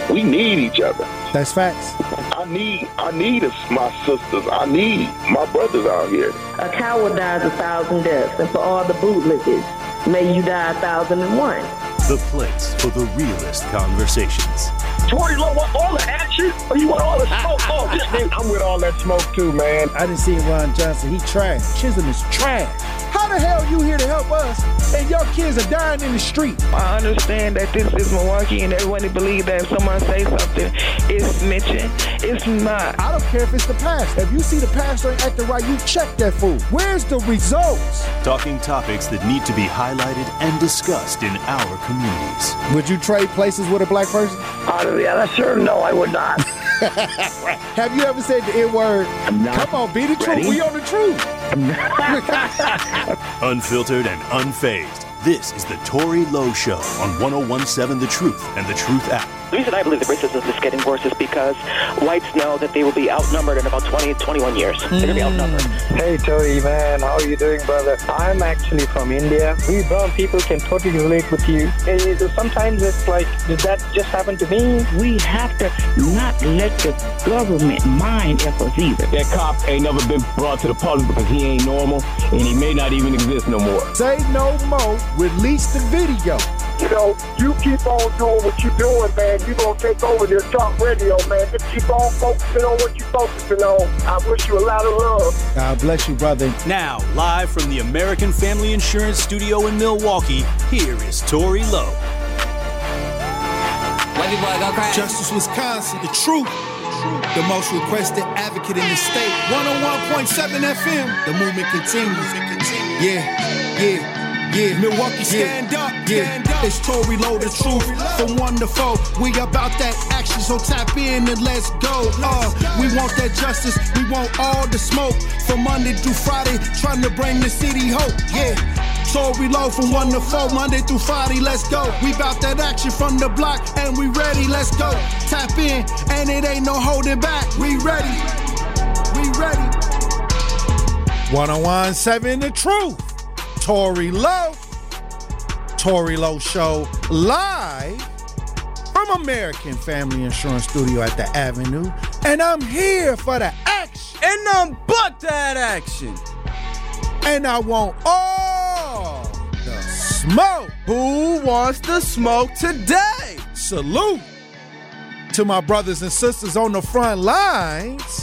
We need each other. That's facts. I need my sisters. I need my brothers out here. A coward dies 1,000 deaths, and for all the bootlickers, may you die 1,001. The place for the realest conversations. Tory Lowe want all the action, or you want all the smoke? I'm with all that smoke too, man. I didn't see Ron Johnson. He trash. Chisholm is trash. How the hell you here to help us and your kids are dying in the street? I understand that this is Milwaukee and everyone believes that if someone say something, it's snitching. It's not. I don't care if it's the pastor. If you see the pastor ain't acting right, you check that fool. Where's the results? Talking topics that need to be highlighted and discussed in our communities. Would you trade places with a black person? Sure, no, I would not. Have you ever said the N-word? No. Come on, be the truth. We on the truth. Unfiltered and unfazed. This is the Tory Lowe Show on 101.7 The Truth and The Truth app. The reason I believe the racism is getting worse is because whites know that they will be outnumbered in about 20, 21 years. They're going to be outnumbered. Hey, Tory, man. How are you doing, brother? I'm actually from India. We brown people can totally relate with you. Sometimes it's like, did that just happen to me? We have to not let the government mind us either. That cop ain't never been brought to the public because he ain't normal, and he may not even exist no more. Say no more. Release the video. You know, you keep on doing what you're doing, man. You're going to take over this talk radio, man. Just keep on focusing on what you're focusing on. I wish you a lot of love. God bless you, brother. Now, live from the American Family Insurance Studio in Milwaukee, here is Tory Lowe. Justice Wisconsin, the truth. The most requested advocate in the state. 101.7 FM. The movement continues. Yeah. Milwaukee, stand up. It's Tory Lowe, the truth. From 1 to 4, we about that action, so tap in and let's go. We want that justice, we want all the smoke. From Monday through Friday, trying to bring the city hope. Yeah. Tory Lowe from 1 to 4, Monday through Friday, let's go. We bout that action from the block, and we ready, let's go. Tap in, and it ain't no holding back. We ready. 101.7 The Truth. Tory Lowe. Tory Lowe Show live from American Family Insurance Studio at the Avenue. And I'm here for the action. And none but that action. And I want all the smoke. Who wants the smoke today? Salute to my brothers and sisters on the front lines.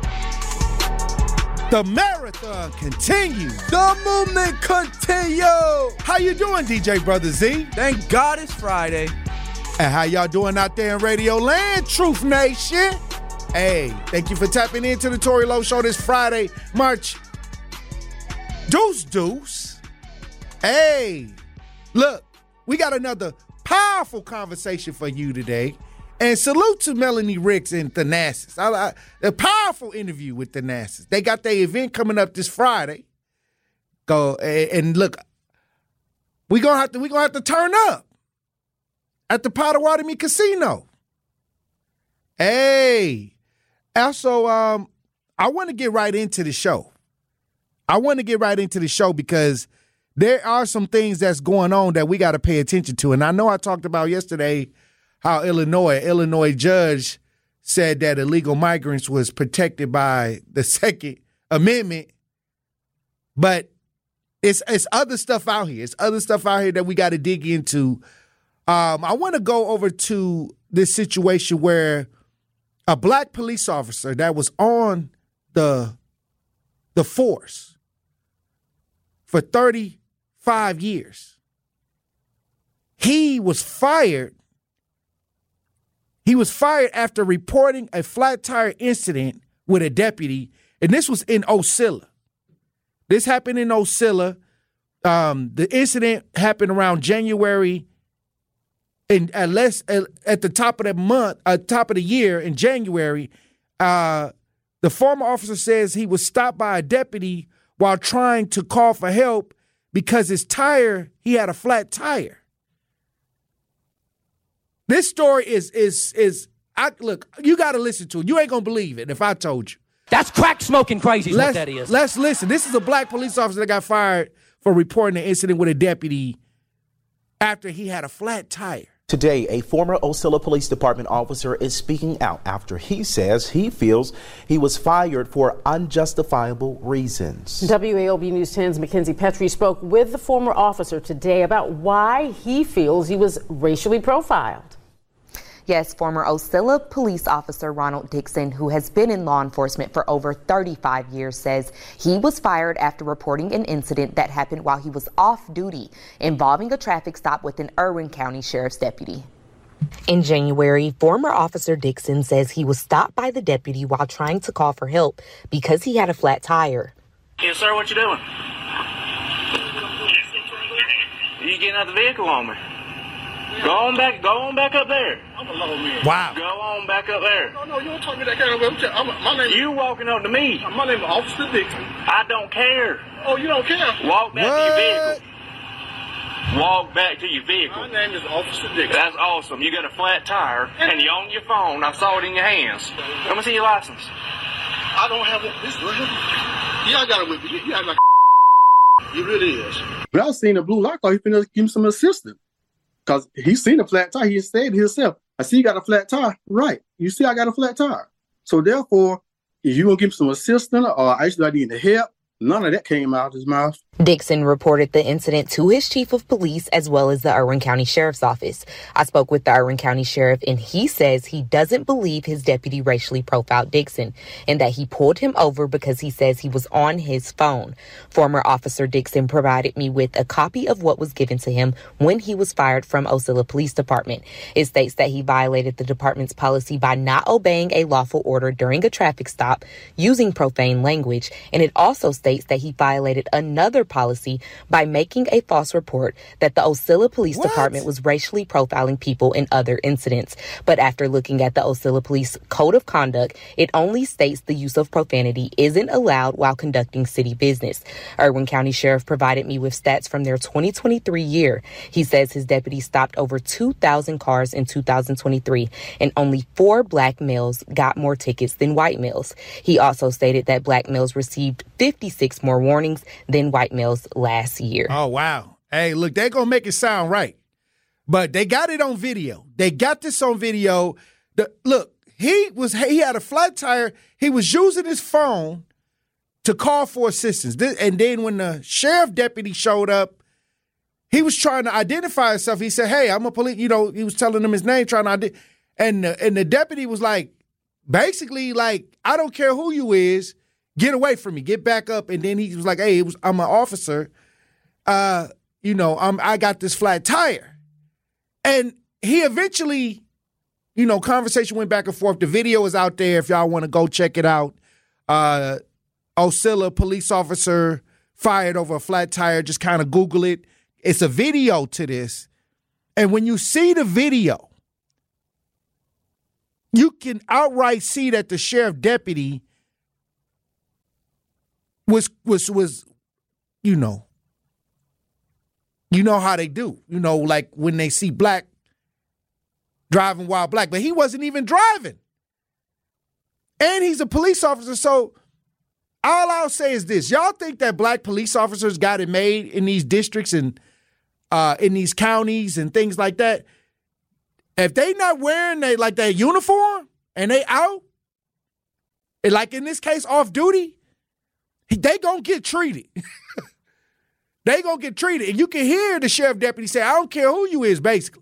The marathon continues. The movement continues. How you doing, DJ Brother Z? Thank God it's Friday. And how y'all doing out there in Radio Land, Truth Nation? Hey, thank you for tapping into the Tory Lowe Show this Friday, March Deuce. Hey, look, we got another powerful conversation for you today. And salute to Melanie Ricks and Thanasis. A powerful interview with Thanasis. They got their event coming up this Friday. Go and look, we're gonna have to turn up at the Potawatomi Casino. Hey. Also, I want to get right into the show. Because there are some things that's going on that we got to pay attention to. And I know I talked about yesterday how Illinois judge said that illegal migrants was protected by the Second Amendment, but it's other stuff out here. It's other stuff out here that we got to dig into. I want to go over to this situation where a black police officer that was on the force for 35 years, he was fired. He was fired after reporting a flat tire incident with a deputy, and this was in Ocilla. This happened in Ocilla. The incident happened around January, and at the top of the month, top of the year in January. The former officer says he was stopped by a deputy while trying to call for help because he had a flat tire. This story look, you got to listen to it. You ain't going to believe it if I told you. That's crack smoking crazy is what that is. Let's listen. This is a black police officer that got fired for reporting an incident with a deputy after he had a flat tire. Today, a former Ocilla Police Department officer is speaking out after he says he feels he was fired for unjustifiable reasons. WAOB News 10's Mackenzie Petrie spoke with the former officer today about why he feels he was racially profiled. Yes, former Ocilla police officer Ronald Dixon, who has been in law enforcement for over 35 years, says he was fired after reporting an incident that happened while he was off duty involving a traffic stop with an Irwin County Sheriff's deputy. In January, former Officer Dixon says he was stopped by the deputy while trying to call for help because he had a flat tire. Yes, sir, what you doing? You getting out the vehicle on me? Go on back up there. I'm a low man. Wow. Go on back up there. No, you don't talk to me that kind of way. My name You walking up to me. My name is Officer Dixon. I don't care. Oh, you don't care? Walk back to your vehicle. Walk back to your vehicle. My name is Officer Dixon. That's awesome. You got a flat tire, and you're on your phone. I saw it in your hands. Let me see your license. I don't have this. Yeah, I got it with me. You act like it really is. When I seen the blue light, I thought he finna give him some assistance. Because he seen a flat tire. He said to himself, I see you got a flat tire. Right. You see I got a flat tire. So therefore, if you going to give him some assistance or actually I need the help, none of that came out of his mouth. Dixon reported the incident to his chief of police as well as the Irwin County Sheriff's Office. I spoke with the Irwin County Sheriff, and he says he doesn't believe his deputy racially profiled Dixon and that he pulled him over because he says he was on his phone. Former Officer Dixon provided me with a copy of what was given to him when he was fired from Ocilla Police Department. It states that he violated the department's policy by not obeying a lawful order during a traffic stop, using profane language, and it also states that he violated another policy by making a false report that the Ocilla Police Department was racially profiling people in other incidents. But after looking at the Ocilla Police Code of Conduct, it only states the use of profanity isn't allowed while conducting city business. Irwin County Sheriff provided me with stats from their 2023 year. He says his deputy stopped over 2,000 cars in 2023, and only 4 black males got more tickets than white males. He also stated that black males received 56 more warnings than white males last year. Oh, wow. Hey, look, they're going to make it sound right. But they got it on video. They got this on video. Look, he had a flat tire. He was using his phone to call for assistance. And then when the sheriff deputy showed up, he was trying to identify himself. He said, hey, I'm a police, he was telling him his name, trying to and the deputy was like, basically like, I don't care who you is. Get away from me. Get back up. And then he was like, hey, I'm an officer. I got this flat tire. And he eventually, conversation went back and forth. The video is out there if y'all want to go check it out. Ocilla police officer fired over a flat tire. Just kind of Google it. It's a video to this. And when you see the video, you can outright see that the sheriff deputy was how they do, like when they see black driving while black, but he wasn't even driving. And he's a police officer. So all I'll say is this. Y'all think that black police officers got it made in these districts and in these counties and things like that? If they not wearing their uniform and they out, and like in this case, off duty, they gonna get treated. They gonna get treated. And you can hear the sheriff deputy say, I don't care who you is, basically.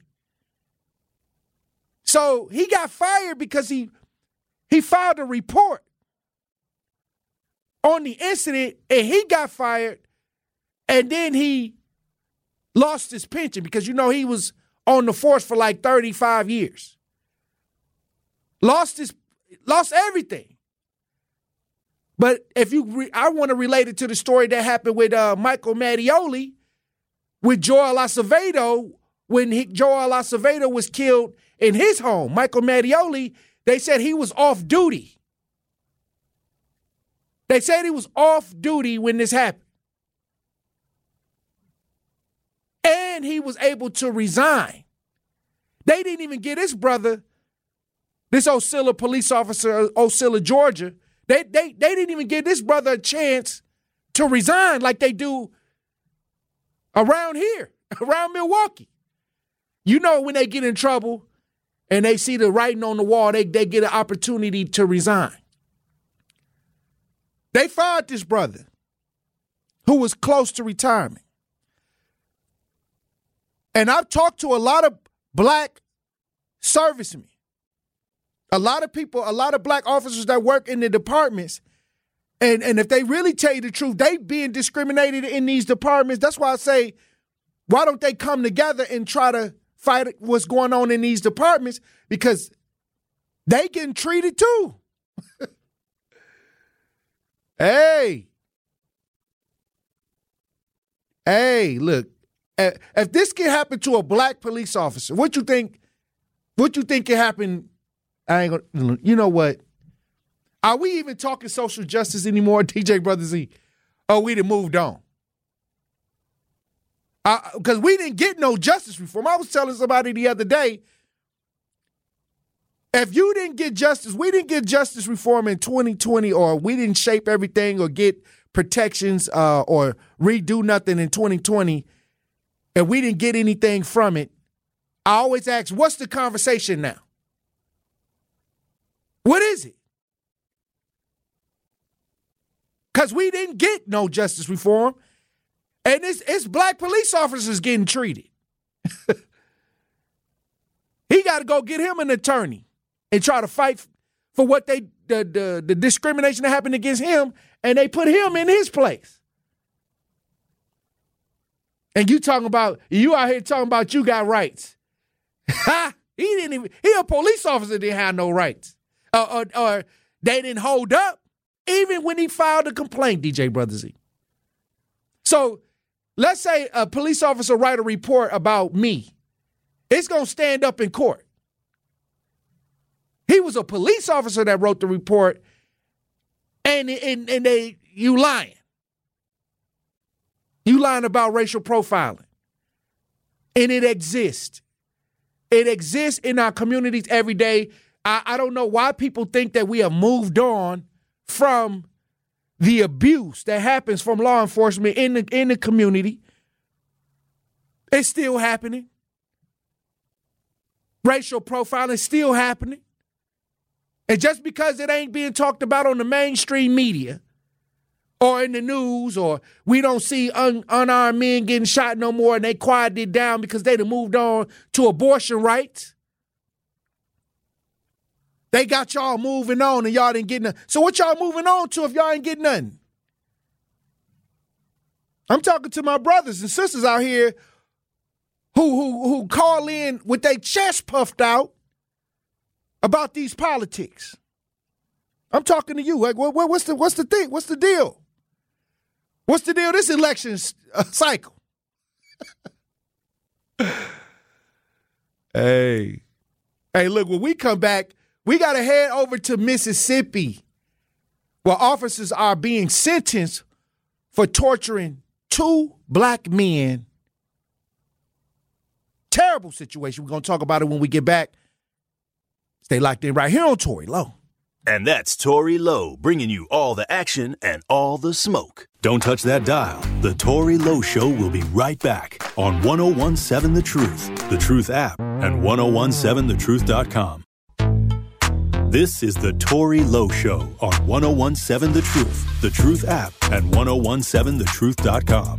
So he got fired because he filed a report on the incident, and he got fired, and then he lost his pension because, he was on the force for like 35 years. Lost everything. But if I want to relate it to the story that happened with Michael Mattioli with Joel Acevedo when Joel Acevedo was killed in his home. Michael Mattioli, they said he was off duty. They said he was off duty when this happened. And he was able to resign. They didn't even get his brother, this Ocilla police officer, Ocilla, Georgia, They didn't even give this brother a chance to resign like they do around here, around Milwaukee. You know when they get in trouble and they see the writing on the wall, they get an opportunity to resign. They fired this brother who was close to retirement. And I've talked to a lot of black servicemen, a lot of people, a lot of black officers that work in the departments. And if they really tell you the truth, they being discriminated in these departments. That's why I say, why don't they come together and try to fight what's going on in these departments? Because they getting treated too. Hey, look, if this can happen to a black police officer, what you think can happen? I ain't gonna, you know what? Are we even talking social justice anymore, DJ Brother Z? Oh, we done moved on. Because we didn't get no justice reform. I was telling somebody the other day, if you didn't get justice, we didn't get justice reform in 2020, or we didn't shape everything or get protections or redo nothing in 2020, and we didn't get anything from it, I always ask, what's the conversation now? What is it? Because we didn't get no justice reform, and it's black police officers getting treated. He got to go get him an attorney and try to fight for what the discrimination that happened against him, and they put him in his place. And you out here talking about you got rights. He a police officer didn't have no rights. Or they didn't hold up even when he filed a complaint, DJ Brother Z. So let's say a police officer write a report about me. It's going to stand up in court. He was a police officer that wrote the report, and you lying. You lying about racial profiling. And it exists. It exists in our communities every day. I don't know why people think that we have moved on from the abuse that happens from law enforcement in the community. It's still happening. Racial profiling is still happening. And just because it ain't being talked about on the mainstream media or in the news, or we don't see unarmed men getting shot no more and they quieted it down because they done moved on to abortion rights. They got y'all moving on and y'all didn't get nothing. So what y'all moving on to if y'all ain't getting nothing? I'm talking to my brothers and sisters out here who call in with their chest puffed out about these politics. I'm talking to you. Like, what's the thing? What's the deal? What's the deal this election cycle? Hey, look, when we come back, we got to head over to Mississippi, where officers are being sentenced for torturing 2 black men. Terrible situation. We're going to talk about it when we get back. Stay locked in right here on Tory Lowe. And that's Tory Lowe, bringing you all the action and all the smoke. Don't touch that dial. The Tory Lowe Show will be right back on 1017 The Truth app, and 1017thetruth.com. This is the Tory Lowe Show on 1017 The Truth app, and 1017thetruth.com.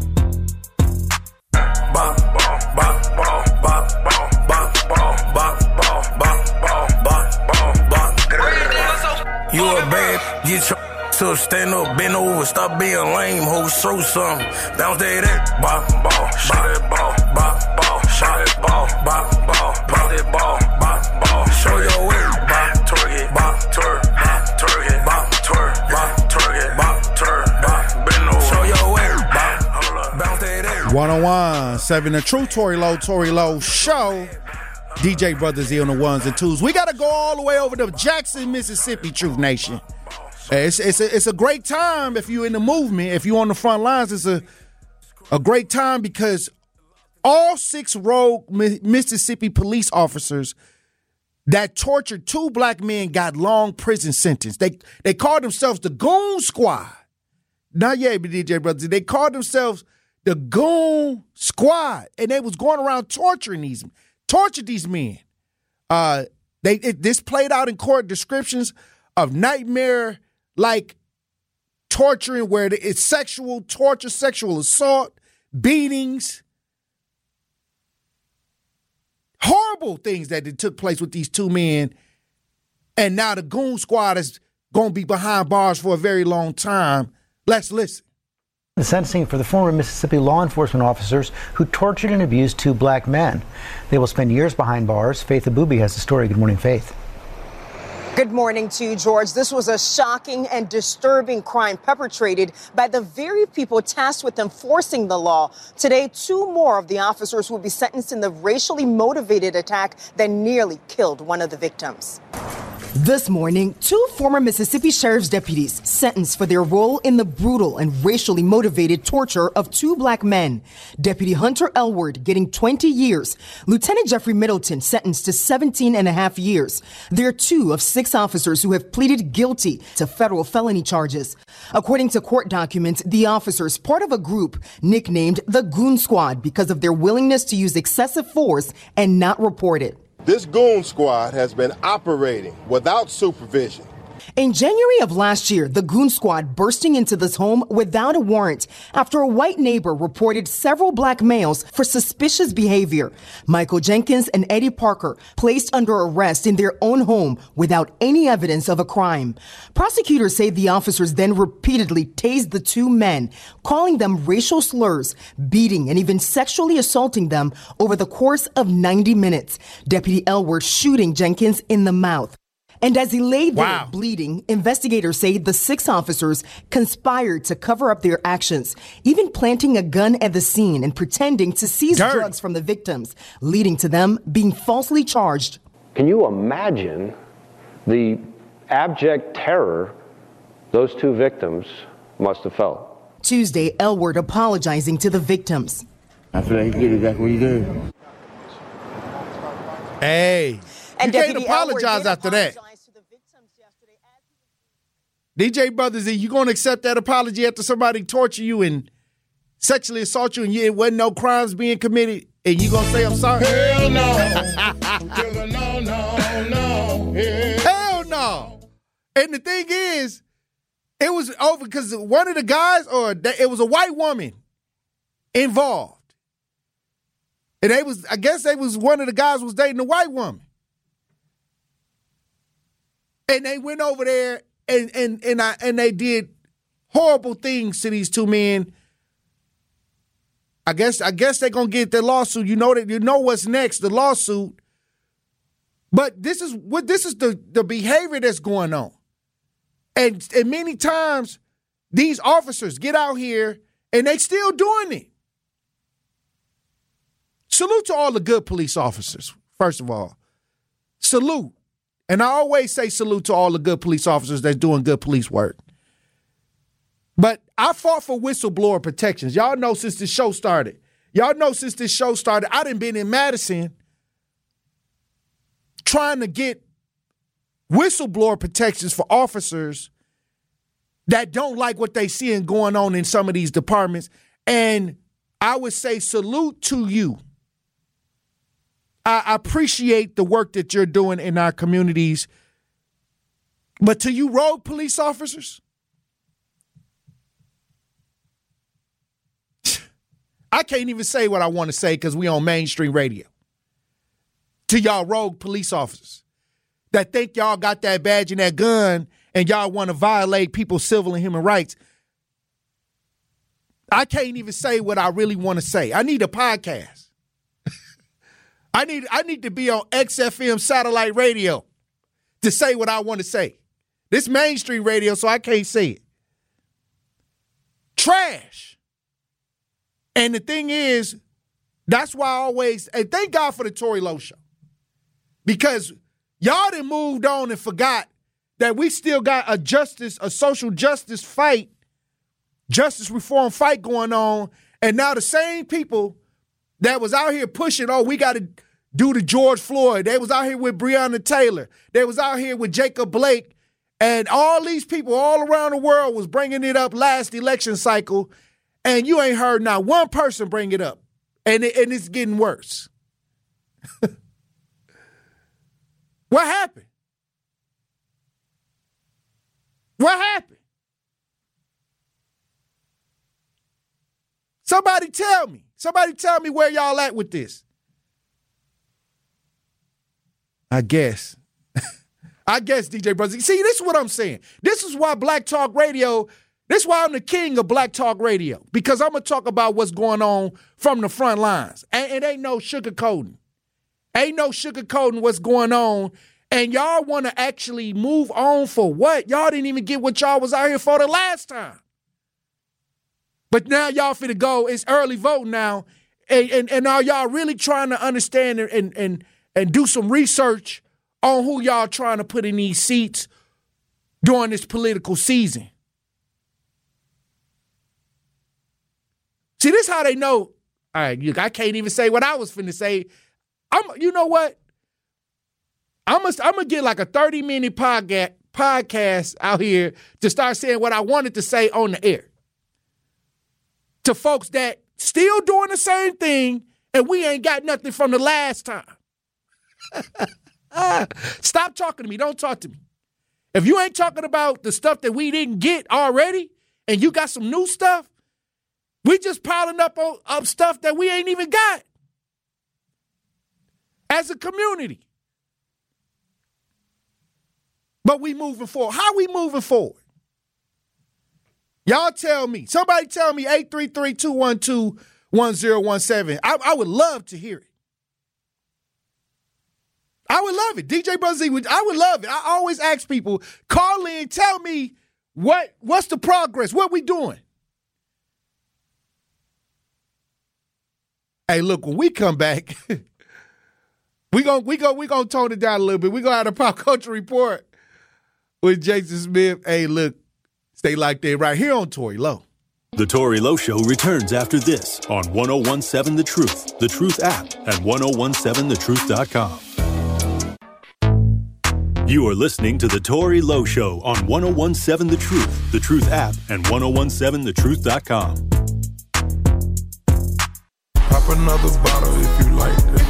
You a bad, get your to stand up, bend over, stop being lame, ho, show something. Bounce that ball, shot that ball, shot that ball, bounce that ball, show your way, twerk, bend over, show your way, bounce that 1017 The Truth, Tory Lowe Show. DJ Brother Z on the ones and twos. We got to go all the way over to Jackson, Mississippi, Truth Nation. It's a great time if you're in the movement, if you're on the front lines. It's a great time because all 6 rogue Mississippi police officers that tortured 2 black men got long prison sentence. They called themselves the Goon Squad. Not yet, DJ Brother Z. They called themselves the goon squad, and they was going around tortured these men. This played out in court descriptions of nightmare-like torturing where it's sexual torture, sexual assault, beatings, horrible things that took place with these two men. And now the goon squad is going to be behind bars for a very long time. Let's listen. The sentencing for the former Mississippi law enforcement officers who tortured and abused two black men. They will spend years behind bars. Faith Abubi has the story. Good morning, Faith. Good morning to you, George. This was a shocking and disturbing crime perpetrated by the very people tasked with enforcing the law. Today, two more of the officers will be sentenced in the racially motivated attack that nearly killed one of the victims. This morning, two former Mississippi Sheriff's deputies sentenced for their role in the brutal and racially motivated torture of two black men. Deputy Hunter Elward getting 20 years. Lieutenant Jeffrey Middleton sentenced to 17 and a half years. They're two of 6 officers who have pleaded guilty to federal felony charges. According to court documents, the officers, part of a group nicknamed the Goon Squad because of their willingness to use excessive force and not report it. This goon squad has been operating without supervision. In January of last year, the Goon Squad bursting into this home without a warrant after a white neighbor reported several black males for suspicious behavior. Michael Jenkins and Eddie Parker placed under arrest in their own home without any evidence of a crime. Prosecutors say the officers then repeatedly tased the two men, calling them racial slurs, beating and even sexually assaulting them over the course of 90 minutes. Deputy Elward shooting Jenkins in the mouth. And as he lay there bleeding, investigators say the 6 officers conspired to cover up their actions, even planting a gun at the scene and pretending to seize drugs from the victims, leading to them being falsely charged. Can you imagine the abject terror those two victims must have felt? Tuesday, Elward apologizing to the victims. I feel like you did exactly what you did. Hey, and you can't apologize after that. DJ Brothers, are you going to accept that apology after somebody torture you and sexually assault you and it wasn't no crimes being committed and you going to say I'm sorry? Hell no. No. Hell no. And the thing is, it was over because one of the guys, it was a white woman involved. And I guess one of the guys was dating a white woman. And they went over there and they did horrible things to these two men. I guess they're gonna get their lawsuit. You know what's next, the lawsuit. But this is the behavior that's going on. And many times these officers get out here and they still doing it. Salute to all the good police officers, first of all. Salute. And I always say salute to all the good police officers that's doing good police work. But I fought for whistleblower protections. Y'all know since this show started. I done been in Madison trying to get whistleblower protections for officers that don't like what they seeing going on in some of these departments. And I would say salute to you. I appreciate the work that you're doing in our communities. But to you rogue police officers, I can't even say what I want to say because we on mainstream radio. To y'all rogue police officers that think y'all got that badge and that gun and y'all want to violate people's civil and human rights, I can't even say what I really want to say. I need a podcast. I need to be on XFM satellite radio to say what I want to say. This mainstream radio, so I can't say it. Trash. And the thing is, that's why I always, and thank God for the Tory Lowe Show. Because y'all done moved on and forgot that we still got a social justice fight, justice reform fight going on. And now the same people that was out here pushing, we got to do the George Floyd. They was out here with Breonna Taylor. They was out here with Jacob Blake. And all these people all around the world was bringing it up last election cycle. and you ain't heard not one person bring it up, and it's getting worse. What happened? What happened? Somebody tell me. Somebody tell me where y'all at with this. I guess, DJ Brother. See, this is what I'm saying. This is why Black Talk Radio, this is why I'm the king of Black Talk Radio, because I'm going to talk about what's going on from the front lines. And it ain't no sugarcoating. Ain't no sugarcoating what's going on. And y'all want to actually move on for what? Y'all didn't even get what y'all was out here for the last time. But now y'all finna go. It's early voting now. And are y'all really trying to understand and do some research on who y'all trying to put in these seats during this political season? See, this is how they know. All right, I can't even say what I was finna say. You know what? I'm gonna get like a 30-minute podcast out here to start saying what I wanted to say on the air to folks that still doing the same thing, and we ain't got nothing from the last time. Stop talking to me. Don't talk to me. If you ain't talking about the stuff that we didn't get already, and you got some new stuff, we just piling up stuff that we ain't even got as a community. But we moving forward. How we moving forward? Y'all tell me. Somebody tell me 833-212-1017. I would love to hear it. I would love it. DJ Buzz Z, I would love it. I always ask people, call in, tell me what's the progress, what we doing. Hey, look, when we come back, we gonna tone it down a little bit. We gonna have a pop culture report with Jason Smith. Hey, look, stay like that right here on Tory Lowe. The Tory Lowe Show returns after this on 1017 The Truth app, and 1017thetruth.com. You are listening to The Tory Lowe Show on 1017 The Truth app, and 1017thetruth.com. Pop another bottle if you like that.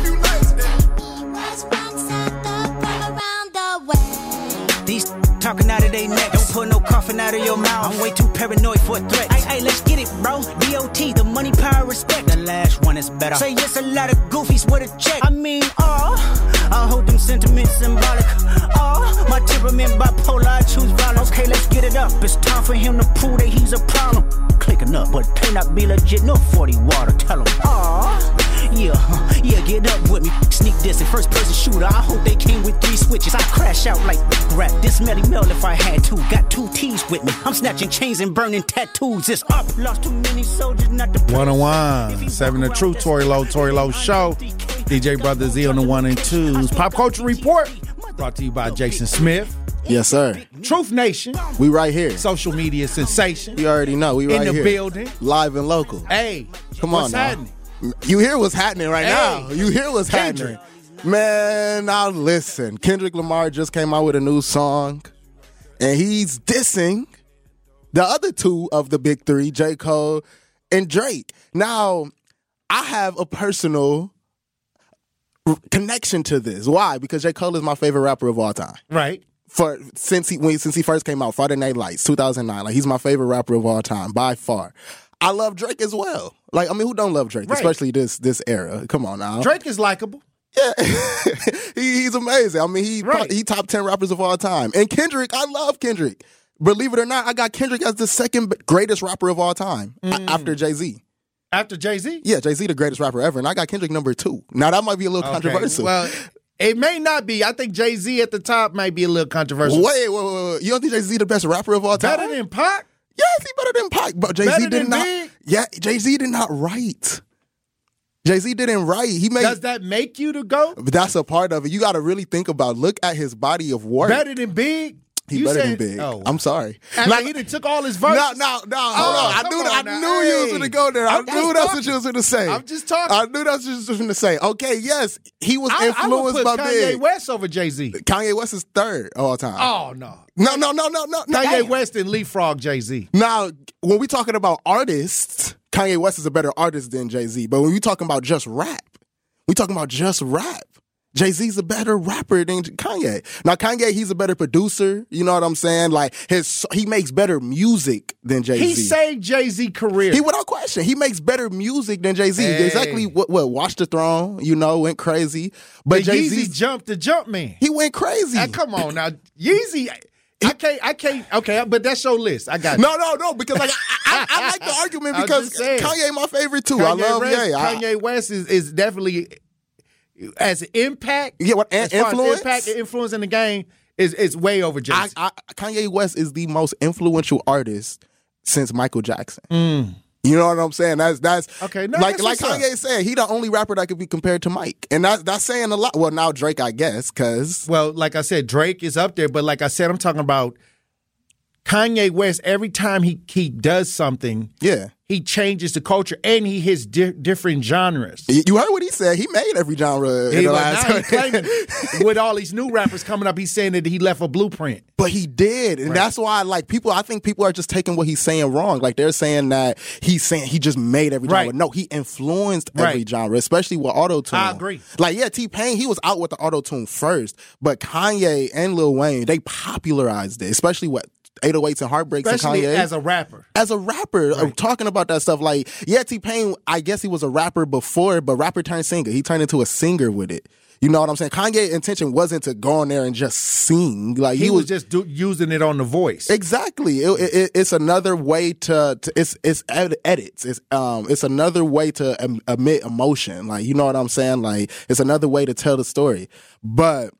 These talking out of their neck, don't put no coughing out of your mouth. I'm way too paranoid for a threat. Hey, let's get it, bro. DOT, the money, power, respect. The last one is better. Say yes, a lot of goofies with a check. I mean, I hold them sentiments symbolic. My temperament bipolar, I choose violence. Okay, let's get it up. It's time for him to prove that he's a problem. Clicking up, but pay not be legit. No 40 water, tell him. Yeah, get up with me. Sneak this and first person shooter. I hope they came with 3 switches. I crash out like rap. This Melly Mel if I had to. Got 2 T's with me. I'm snatching chains and burning tattoos. It's up. Lost too many soldiers, not the 101.7 The Truth, Tory Lowe Show. DJ Brother Z on the 1 and 2s. Pop Culture Report brought to you by Jason Smith. Yes, sir. Truth Nation. We right here. Social media sensation. You already know. We right here. In the building. Live and local. Hey. Come on what's now. happening? You hear what's happening right Hey. now. You hear what's Kendrick. happening. Man, now listen. Kendrick Lamar just came out with a new song, and he's dissing the other 2 of the big 3, J. Cole and Drake. Now, I have a personal connection to this. Why? Because J. Cole is my favorite rapper of all time. Right. Since he first came out, Friday Night Lights, 2009. Like, he's my favorite rapper of all time, by far. I love Drake as well. Like, I mean, who don't love Drake? Right. Especially this era. Come on now. Drake is likable. Yeah. He's amazing. I mean, he top 10 rappers of all time. And Kendrick, I love Kendrick. Believe it or not, I got Kendrick as the second greatest rapper of all time after Jay-Z. After Jay-Z? Yeah, Jay-Z the greatest rapper ever, and I got Kendrick number 2. Now, that might be a little controversial. Well, it may not be. I think Jay-Z at the top might be a little controversial. Wait. You don't think Jay-Z the best rapper of all time? Better than Pac? Yes, he better than Pac. But Jay-Z did not. Big? Yeah, Jay-Z did not write. Jay-Z didn't write. Does that make you the GOAT? That's a part of it. You got to really think about. Look at his body of work. Better than Big? He better than Big. Oh. I'm sorry. Like he done took all his verses. No, hold on. I knew you was going to go there. I knew that's what you was going to say. I'm just talking. I knew that's what you was going to say. Okay, yes, he was influenced I would put by Kanye Big. West over Jay-Z. Kanye West is 3rd of all time. Oh, no. No. Kanye West and leapfrog Jay-Z. Now, when we talking about artists, Kanye West is a better artist than Jay-Z. But when we talking about just rap, Jay-Z's a better rapper than Kanye. Now, Kanye, he's a better producer. You know what I'm saying? Like, he makes better music than Jay-Z. He saved Jay-Z career. He, without question, he makes better music than Jay-Z. Hey. Exactly what Watch the Throne, went crazy. But Jay-Z jumped the jump man. He went crazy. Come on now. Yeezy... I can't. Okay, but that's your list. I got you. No, because like I like the argument because Kanye my favorite too. I love Ye. Kanye West is definitely as an impact. Yeah, what influence? Impact and influence in the game is way over Jay-Z. Kanye West is the most influential artist since Michael Jackson. You know what I'm saying? That's okay. No, like Kanye said, he the only rapper that could be compared to Mike, and that's saying a lot. Well, now Drake, I guess, because like I said, Drake is up there, but like I said, I'm talking about Kanye West. Every time he does something, he changes the culture and he hits different genres. You heard what he said? He made every genre. In the last now he's claiming with all these new rappers coming up, he's saying that he left a blueprint. But he did, and that's why I think people are just taking what he's saying wrong. Like they're saying that he's saying he just made every genre. No, he influenced every genre, especially with auto-tune. I agree. Like T-Pain, he was out with the auto-tune first, but Kanye and Lil Wayne, they popularized it, especially with 808s and Heartbreaks especially and Kanye. As a rapper. Talking about that stuff. Like, T-Pain, I guess he was a rapper before, but rapper turned singer. He turned into a singer with it. You know what I'm saying? Kanye's intention wasn't to go in there and just sing. Like he was just using it on the voice. Exactly. It's another way to it's edits. It's another way to emit emotion. Like, you know what I'm saying? Like, it's another way to tell the story. But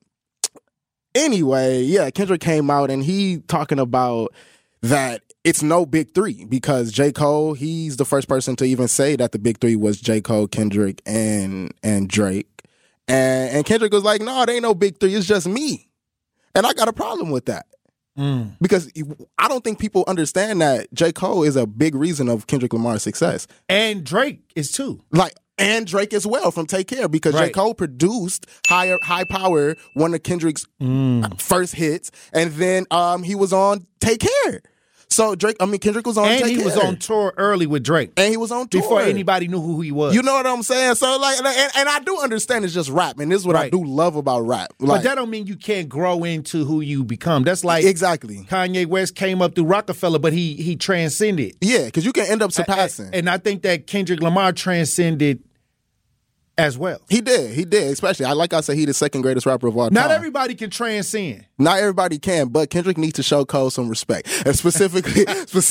anyway, Kendrick came out and he talking about that it's no big three because J. Cole, he's the first person to even say that the big three was J. Cole, Kendrick, and Drake. And Kendrick was like, no, it ain't no big three. It's just me. And I got a problem with that. Because I don't think people understand that J. Cole is a big reason of Kendrick Lamar's success. And Drake is too. And Drake as well from Take Care because J. Cole produced High Power, one of Kendrick's first hits. And then he was on Take Care. So Kendrick was on Take Care. And he was on tour early with Drake. And he was on tour. Before anybody knew who he was. You know what I'm saying? So and I do understand it's just rap. And this is what I do love about rap. But that don't mean you can't grow into who you become. That's like exactly. Kanye West came up through Rockefeller, but he transcended. Yeah, because you can end up surpassing. And I think that Kendrick Lamar transcended as well. He did. Especially, like I said, he's the second greatest rapper of all time. Not everybody can transcend. Not everybody can, but Kendrick needs to show Cole some respect, and specifically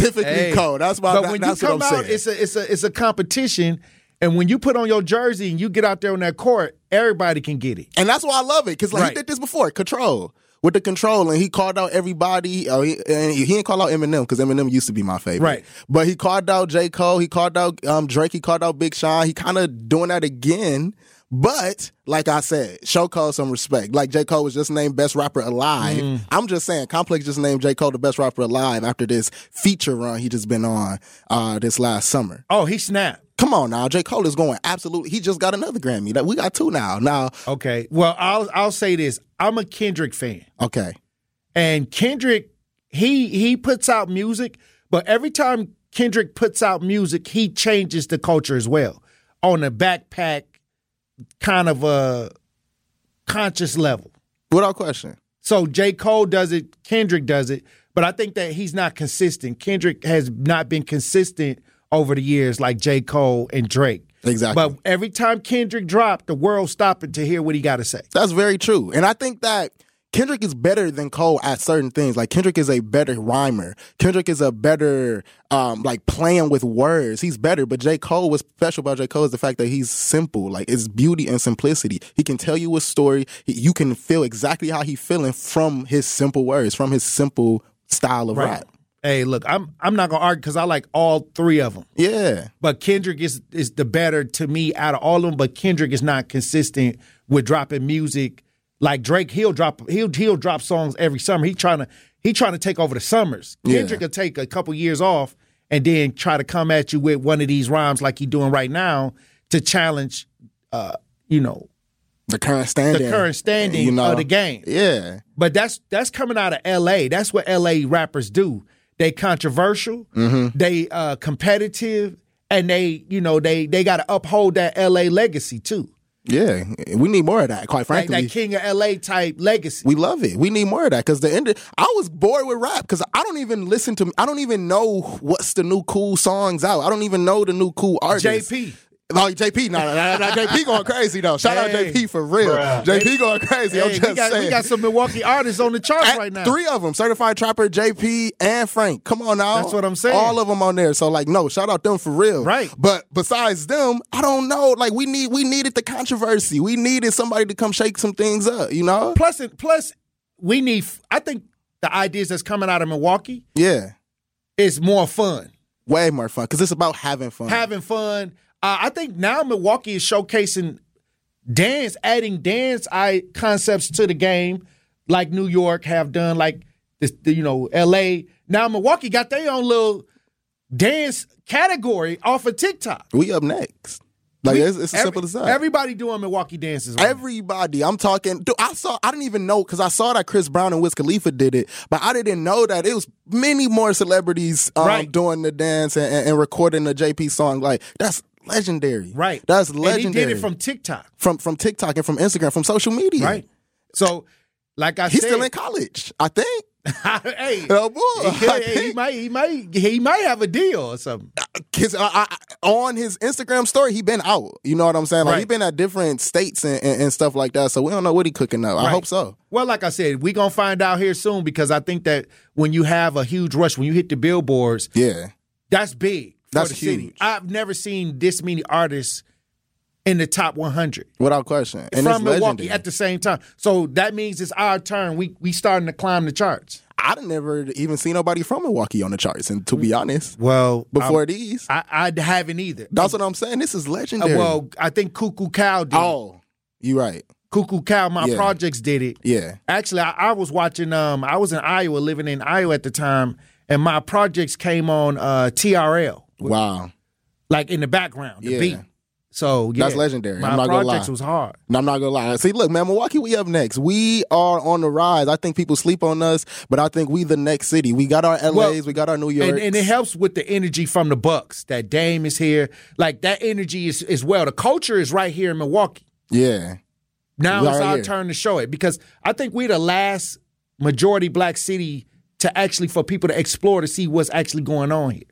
Cole. That's why. But when you come out, it's a competition, and when you put on your jersey and you get out there on that court, everybody can get it. And that's why I love it because he did this before. Control. With the Control, and he called out everybody. He didn't call out Eminem because Eminem used to be my favorite. Right. But he called out J. Cole. He called out Drake. He called out Big Sean. He kind of doing that again. But, like I said, show Cole some respect. Like J. Cole was just named Best Rapper Alive. I'm just saying, Complex just named J. Cole the Best Rapper Alive after this feature run he just been on this last summer. Oh, he snapped. Come on now, J. Cole is going absolutely. He just got another Grammy. We got two now. Okay. Well, I'll say this. I'm a Kendrick fan. Okay. And Kendrick, he puts out music, but every time Kendrick puts out music, he changes the culture as well on a backpack kind of a conscious level. Without question. So J. Cole does it, Kendrick does it, but I think that he's not consistent. Kendrick has not been consistent over the years like J. Cole and Drake. Exactly. But every time Kendrick dropped, the world stopped to hear what he got to say. That's very true. And I think that Kendrick is better than Cole at certain things. Like Kendrick is a better rhymer. Kendrick is a better playing with words. He's better. But J. Cole, what's special about J. Cole is the fact that he's simple. Like it's beauty and simplicity. He can tell you a story. You can feel exactly how he's feeling from his simple words, from his simple style of rap. Hey, look, I'm not gonna argue because I like all three of them. Yeah, but Kendrick is the better to me out of all of them. But Kendrick is not consistent with dropping music like Drake. He'll drop songs every summer. He trying to take over the summers. Kendrick will take a couple years off and then try to come at you with one of these rhymes like he's doing right now to challenge, the current standing, of the game. Yeah, but that's coming out of L.A. That's what L.A. rappers do. They controversial, they competitive, And they got to uphold that LA legacy too. Yeah, we need more of that, quite frankly. That King of LA type legacy. We love it. We need more of that because I was bored with rap because I don't even know what's the new cool songs out. I don't even know the new cool artists. JP. Oh, JP, no, JP going crazy though. Shout out JP for real. Bruh. JP going crazy. I'm just saying. We got some Milwaukee artists on the charts right now. 3 of them, Certified Trapper, JP, and Frank. Come on now. That's what I'm saying. All of them on there. So no, shout out them for real. Right. But besides them, I don't know. Like we needed the controversy. We needed somebody to come shake some things up. Plus, we need. I think the ideas that's coming out of Milwaukee. Yeah. Is more fun. Way more fun because it's about having fun. Having fun. I think now Milwaukee is showcasing adding dance concepts to the game, like New York have done, like L.A. Now Milwaukee got their own little dance category off of TikTok. We up next. It's as simple as that. Everybody doing Milwaukee dances. Right everybody. I'm talking. Dude, I didn't even know because I saw that Chris Brown and Wiz Khalifa did it, but I didn't know that it was many more celebrities doing the dance and recording the JP song. That's legendary. Right. That's legendary. And he did it from TikTok. From TikTok and from Instagram, from social media. Right. So, like I said. He's still in college, I think. Hey. Oh, boy. He might have a deal or something. On his Instagram story, he been out. You know what I'm saying? He been at different states and stuff like that. So we don't know what he cooking up. I hope so. Well, like I said, we going to find out here soon because I think that when you have a huge rush, when you hit the billboards, that's big. That's the huge. City. I've never seen this many artists in the top 100. Without question. And from Milwaukee legendary. at the same time. So that means it's our turn. We starting to climb the charts. I'd never even seen nobody from Milwaukee on the charts, and to be honest. Well, before these. I haven't either. That's what I'm saying. This is legendary. Well, I think Cuckoo Cow did. Oh, you right. Cuckoo Cow, my projects did it. Yeah. Actually, I was watching, I was in Iowa, living in Iowa at the time, and my projects came on TRL. Wow. Like in the background, the beat. So, yeah. That's legendary. My I'm not gonna lie. projects was hard. I'm not gonna lie. See, look, man, Milwaukee, we up next. We are on the rise. I think people sleep on us, but I think we the next city. We got our LAs, we got our New Yorks. And it helps with the energy from the Bucks. That Dame is here. Like, that energy is as well. The culture is right here in Milwaukee. Yeah. Now it's our turn to show it because I think we're the last majority black city for people to explore to see what's actually going on here.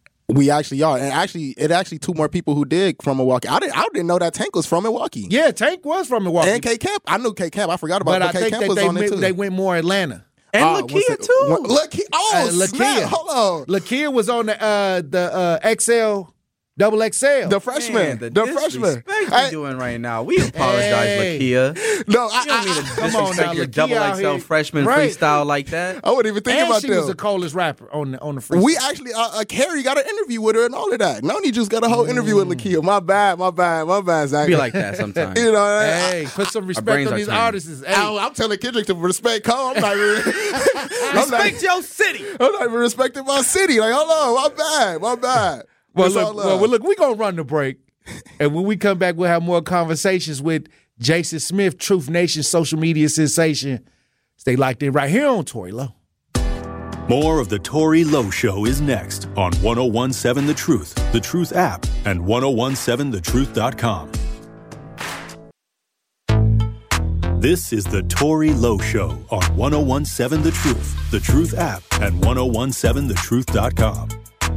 We actually are. And it 2 more people who did from Milwaukee. I didn't know that Tank was from Milwaukee. Yeah, Tank was from Milwaukee. And K-Camp. I knew K-Camp. I forgot about it. But I think K-Camp was on it too. they went more Atlanta. And Lakia too. Lakia. Snap. Hold on. Lakia was on the XL. Double XL. The freshman. Man, the freshman. We're doing right now. We apologize, Lakia. No, you don't mean to disrespect your Lakia double XL freshman freestyle like that. I wouldn't even think about that. She was the coldest rapper on the freestyle. We actually, Carrie got an interview with her and all of that. Noni just got a whole interview with Lakia. My bad, Zach. Be like that sometimes. You know, hey, put some respect on these artists. Hey. I'm telling Kendrick to respect Cole. I'm not even respect your city. I'm not even respecting my city. Like, hold on, my bad. Well, look, we're going to run the break. And when we come back, we'll have more conversations with Jason Smith, Truth Nation social media sensation. Stay locked in right here on Tory Lowe. More of the Tory Lowe Show is next on 101.7 The Truth app, and 101.7thetruth.com. This is the Tory Lowe Show on 101.7 The Truth app, and 101.7thetruth.com.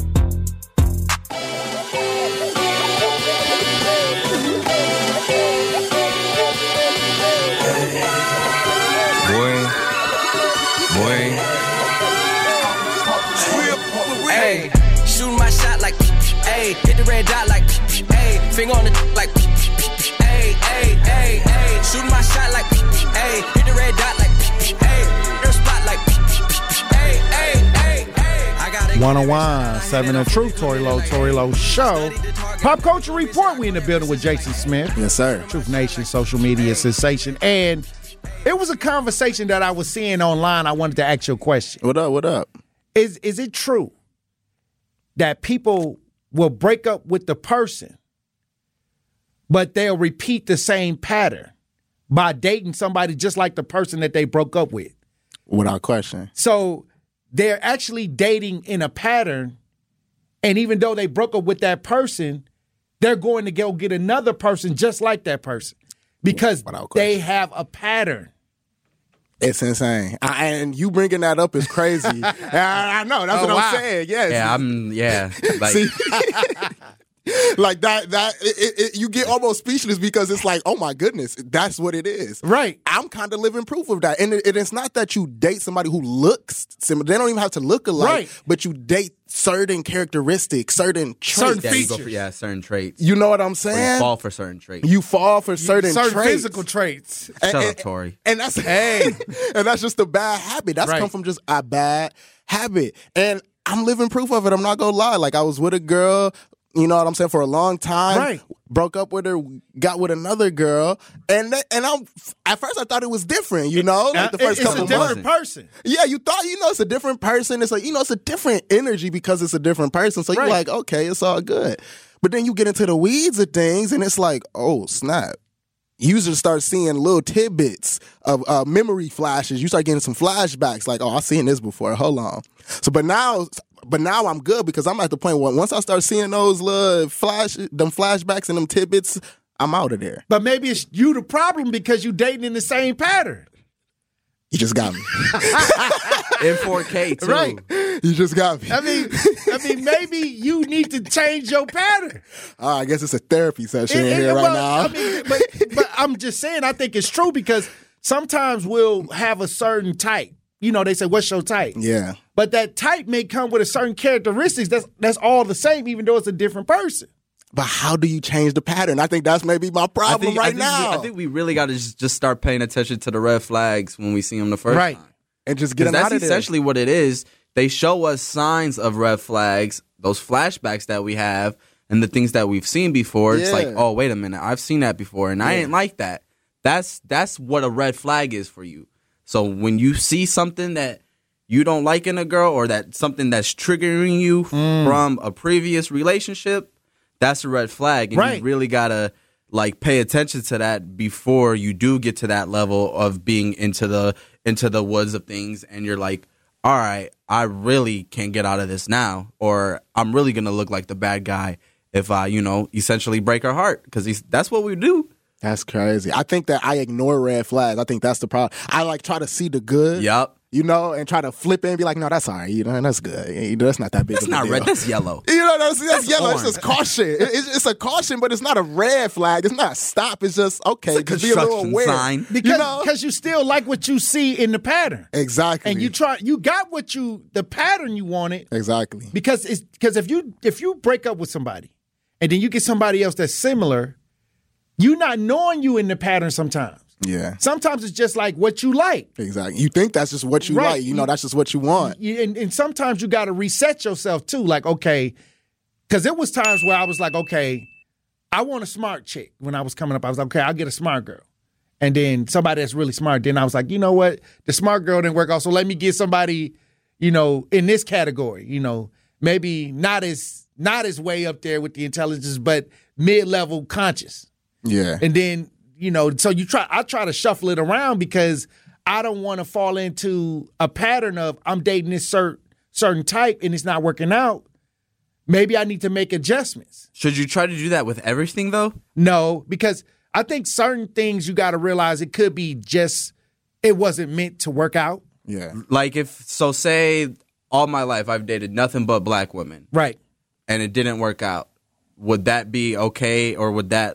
Hey, shooting my shot like, hey, hit the red dot like, hey, finger on the like, hey, hey, hey, hey, shooting my shot like, hey, hit the red dot like, hey, air spot like, hey, hey, hey, hey. I got it. 101.7 The Truth, Tory Lowe Show. Pop Culture Report. We in the building with Jason Smith. Yes, sir. Truth Nation social media sensation. And it was a conversation that I was seeing online. I wanted to ask you a question. What up? Is it true that people will break up with the person, but they'll repeat the same pattern by dating somebody just like the person that they broke up with? Without question. So they're actually dating in a pattern And even though they broke up with that person, they're going to go get another person just like that person because they have a pattern. It's insane. And you bringing that up is crazy. I know. That's what I'm saying. Yes. Like, see? Like that you get almost speechless because it's like, oh my goodness, that's what it is. Right. I'm kind of living proof of that. And it's not that you date somebody who looks similar. They don't even have to look alike, right. But you date certain characteristics, certain traits. Certain features. Certain traits. You know what I'm saying? Or you fall for certain traits. You fall for certain traits. Physical traits. Shut up, Tori. And that's and that's just a bad habit. That's come from just a bad habit. And I'm living proof of it. I'm not gonna lie. Like I was with a girl, you know what I'm saying, for a long time. Right. Broke up with her, got with another girl, and I'm at first I thought it was different, you know, like the first couple months. It's a different person. Yeah, you thought, you know, it's a different person. It's like, you know, it's a different energy because it's a different person. So you're like, okay, it's all good. But then you get into the weeds of things, and it's like, oh snap. You just start seeing little tidbits of memory flashes. You start getting some flashbacks, like, oh, I've seen this before. Hold on. So, but now I'm good because I'm at the point where once I start seeing those little flashbacks and them tidbits, I'm out of there. But maybe it's you the problem because you dating in the same pattern. You just got me. In 4K, too. Right. You just got me. I mean, maybe you need to change your pattern. I guess it's a therapy session here right now. I mean, but I'm just saying, I think it's true because sometimes we'll have a certain type. You know, they say, what's your type? Yeah. But that type may come with a certain characteristics that's all the same, even though it's a different person. But how do you change the pattern? I think that's maybe my problem now. I think we really got to just start paying attention to the red flags when we see them the first time. And just get them out of there. That's essentially what it is. They show us signs of red flags, those flashbacks that we have, and the things that we've seen before. It's like, oh, wait a minute, I've seen that before, and I ain't like that. That's what a red flag is for you. So when you see something that you don't like in a girl or that something that's triggering you from a previous relationship, that's a red flag. And you really got to like pay attention to that before you do get to that level of being into the woods of things. And you're like, all right, I really can't get out of this now. Or I'm really going to look like the bad guy if I, essentially break her heart. Because that's what we do. That's crazy. I think that I ignore red flags. I think that's the problem. I like try to see the good. Yep. And try to flip it and be like, no, that's all right. That's good. That's not that big of a deal. That's not red. That's yellow. That's yellow. Orange. It's just caution. It's a caution, but it's not a red flag. It's not a stop. It's just, okay, it's a just be a little aware. Sign. Because you still like what you see in the pattern. Exactly. And you got the pattern you wanted. Exactly. Because if you break up with somebody and then you get somebody else that's similar, you're not knowing you in the pattern sometimes. Yeah. Sometimes it's just like what you like. Exactly. You think that's just what you like. That's just what you want. And sometimes you got to reset yourself too. Like, okay, because there was times where I was like, okay, I want a smart chick. When I was coming up, I was like, okay, I'll get a smart girl. And then somebody that's really smart. Then I was like, you know what? The smart girl didn't work out. So let me get somebody, in this category, maybe not as way up there with the intelligence, but mid-level conscious. Yeah. And then, so I try to shuffle it around because I don't want to fall into a pattern of I'm dating this certain type and it's not working out. Maybe I need to make adjustments. Should you try to do that with everything though? No, because I think certain things you got to realize it could be just, it wasn't meant to work out. Yeah. Like say all my life I've dated nothing but black women. Right. And it didn't work out. Would that be okay or would that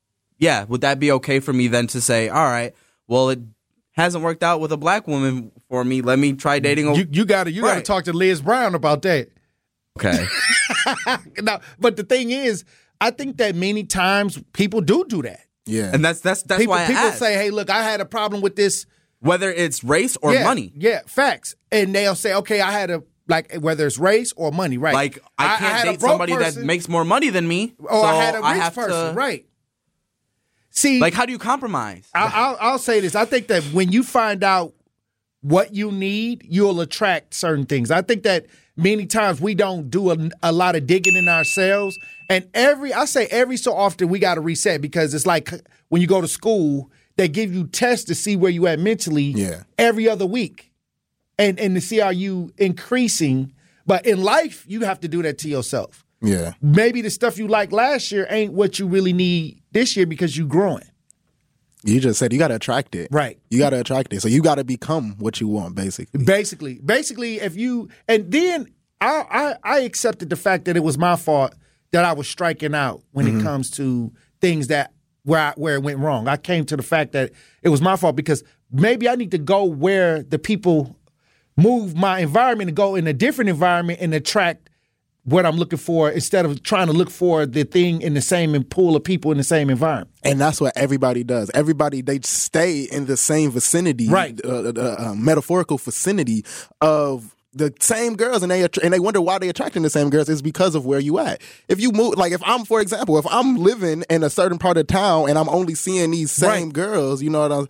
be okay for me then to say, all right, well, it hasn't worked out with a black woman for me. Let me try dating. You got to talk to Liz Brown about that. Okay. No, but the thing is, I think that many times people do that. Yeah. And that's people, why I people asked. say, hey, look, I had a problem with this. Whether it's race or money. Yeah, facts. And they'll say, okay, I had whether it's race or money, right? Like, I can't date somebody that makes more money than me. Or I had a rich person, right. See, like, how do you compromise? I'll say this. I think that when you find out what you need, you'll attract certain things. I think that many times we don't do a lot of digging in ourselves. And every so often we got to reset because it's like when you go to school, they give you tests to see where you at mentally every other week and to see are you increasing. But in life, you have to do that to yourself. Yeah. Maybe the stuff you liked last year ain't what you really need this year because you're growing. You just said you got to attract it. Right. You got to attract it. So you got to become what you want, basically. Basically, if you, and then I accepted the fact that it was my fault that I was striking out when it comes to things that where it went wrong. I came to the fact that it was my fault because maybe I need to go where the people move my environment and go in a different environment and attract what I'm looking for instead of trying to look for the thing in the same pool of people in the same environment. And that's what everybody does. Everybody, they stay in the same vicinity, right? Metaphorical vicinity of the same girls, and they wonder why they attracting the same girls. Is because of where you at. If you move, like if I'm, for example, if I'm living in a certain part of town and I'm only seeing these same girls, you know what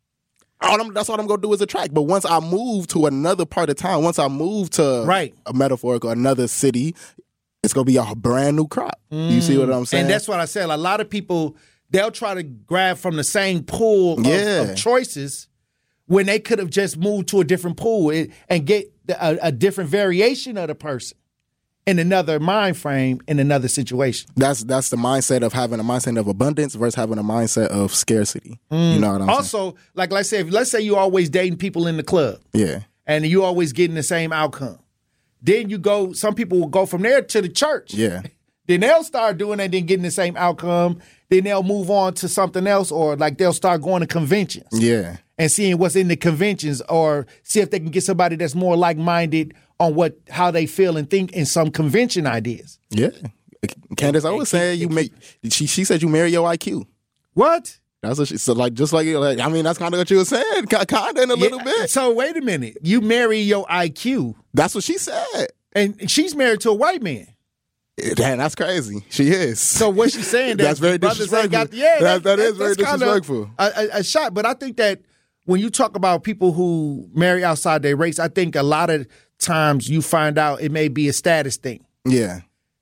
that's what I'm going to do is attract. But once I move to another part of town, once I move to a metaphorical, another city, it's going to be a brand new crop. You see what I'm saying? And that's what I said. A lot of people, they'll try to grab from the same pool of choices when they could have just moved to a different pool and get a different variation of the person in another mind frame, in another situation. That's the mindset of having a mindset of abundance versus having a mindset of scarcity. You know what I'm saying? Also, like I said, let's say you're always dating people in the club. Yeah. And you always getting the same outcome. Then you go, some people will go from there to the church. Yeah. Then they'll start doing that, then getting the same outcome. Then they'll move on to something else, or like they'll start going to conventions. Yeah. And seeing what's in the conventions, or see if they can get somebody that's more like-minded on how they feel and think in some convention ideas. Yeah. Candace, I was saying she said you marry your IQ. What? That's what she said. I mean, that's kind of what you were saying, kind of in a little bit. So wait a minute. You marry your IQ. That's what she said. And she's married to a white man. Damn, that's crazy. She is. So what she's saying that's very disrespectful. That is very disrespectful. A shot. But I think that when you talk about people who marry outside their race, I think a lot of times you find out it may be a status thing. Yeah.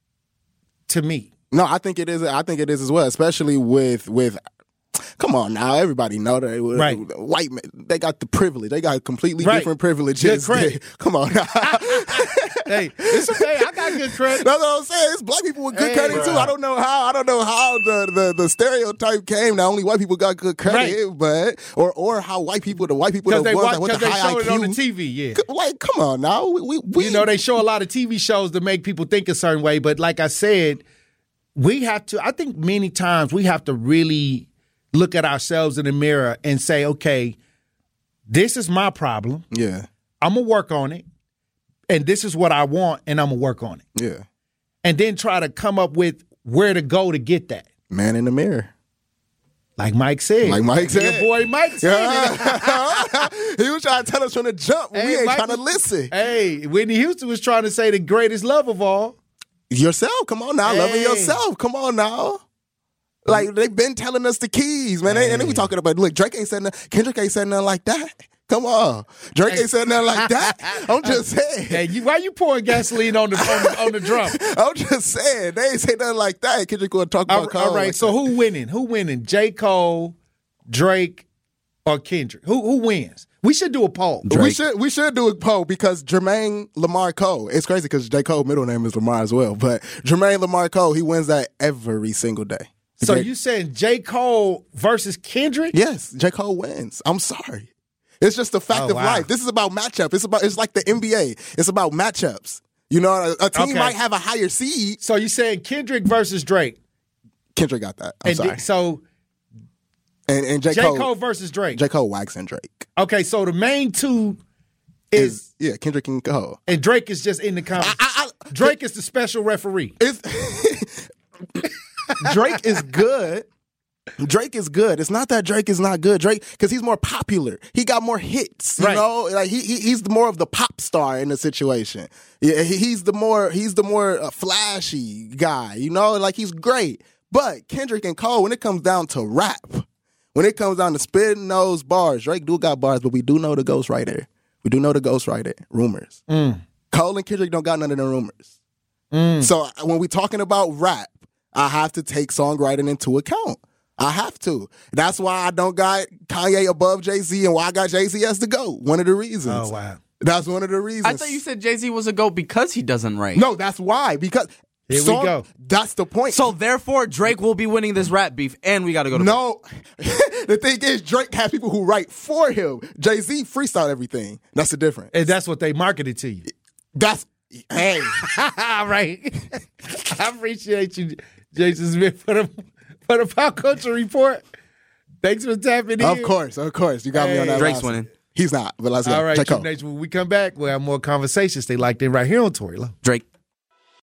To me. No, I think it is. I think it is as well, especially with. Come on now, everybody know that white men, they got the privilege. They got completely different privileges. Good credit. Come on now. Hey, it's okay. I got good credit. That's what I'm saying. It's black people with good credit too. I don't know how the stereotype came that only white people got good credit, but or how the white people the ones that went to high show IQ. It on the TV, yeah. Like, come on now. We they show a lot of TV shows to make people think a certain way, but like I said, we have to. I think many times we have to really look at ourselves in the mirror and say, okay, this is my problem. Yeah. I'm going to work on it. And this is what I want, and I'm going to work on it. Yeah. And then try to come up with where to go to get that. Man in the mirror. Like Mike said. Your boy Mike said. He was trying to tell us from the jump. We ain't trying to listen. Hey, Whitney Houston was trying to say the greatest love of all. Yourself. Come on now. Loving yourself. Come on now. Like, they've been telling us the keys, man. And then we talking about, look, Drake ain't said nothing. Kendrick ain't said nothing like that. Come on. Drake ain't said nothing like that. I'm just saying. Hey, why you pouring gasoline on the drum? I'm just saying. They ain't say nothing like that. Kendrick going to talk about Cole. All right, like so that. who winning? Who winning? J. Cole, Drake, or Kendrick? Who wins? We should do a poll. Drake. We should do a poll because Jermaine Lamar Cole. It's crazy because J. Cole's middle name is Lamar as well. But Jermaine Lamar Cole, he wins that every single day. So you saying J. Cole versus Kendrick? Yes, J. Cole wins. I'm sorry. It's just the fact of life. This is about matchup. It's like the NBA. It's about matchups. You know, a team might have a higher seed. So you saying Kendrick versus Drake? Kendrick got that. I'm sorry. So and J. Cole versus Drake. J. Cole waxing Drake. Okay, so the main two is Kendrick and Cole. And Drake is just in the comments. Drake is the special referee. Drake is good. Drake is good. It's not that Drake is not good. Drake, because he's more popular. He got more hits. You know, like he's more of the pop star in the situation. Yeah, he's the more flashy guy. You know, like he's great. But Kendrick and Cole, when it comes down to rap, when it comes down to spitting those bars, Drake do got bars, but we do know the ghostwriter. We do know the ghostwriter. Rumors. Cole and Kendrick don't got none of the rumors. So when we talking about rap, I have to take songwriting into account. I have to. That's why I don't got Kanye above Jay-Z and why I got Jay-Z as the GOAT. One of the reasons. Oh, wow. That's one of the reasons. I thought you said Jay-Z was a GOAT because he doesn't write. No, that's why. Because here we go. That's the point. So therefore, Drake will be winning this rap beef, and we got to go to No. The thing is, Drake has people who write for him. Jay-Z freestyle everything. That's the difference. And that's what they marketed to you. That's, hey. All right. I appreciate you, Jason Smith, for the Pop Culture Report. Thanks for tapping in. Of course. You got me on that. Drake's winning. He's not, but let's go. All right, Check out. when we come back, we'll have more conversations. Stay locked in right here on Tory Lowe. Drake.